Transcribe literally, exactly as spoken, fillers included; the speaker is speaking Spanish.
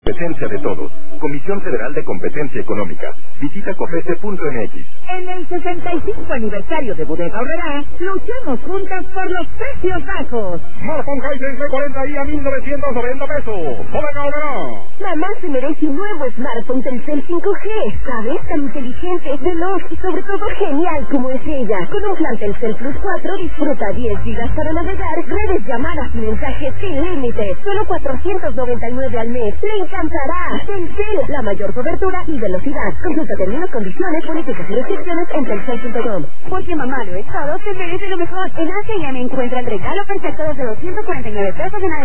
Competencia de todos. Comisión Federal de Competencia Económica. Visita cofese punto m x. En el sesenta y cinco aniversario de Bodega Aurrerá, luchamos juntas por los precios bajos. Smartphone Hisense de cuarenta i a mil novecientos noventa pesos. Bodega Aurrerá. Mamá se merece un nuevo smartphone Telcel cinco G, ¿sabes? Tan inteligente, veloz y sobre todo genial como es ella. Con un plan Telcel Plus cuatro disfruta diez gigas para navegar, redes, llamadas y mensajes sin límites. Solo cuatrocientos noventa y nueve al mes. ¡Le encantará! Telcel, la mayor cobertura y velocidad. Consulta términos, condiciones, políticas y restricciones en telcel punto com. Porque mamá lo es todo, se merece lo mejor. En A C M encuentra el regalo perfecto desde doscientos cuarenta y nueve pesos en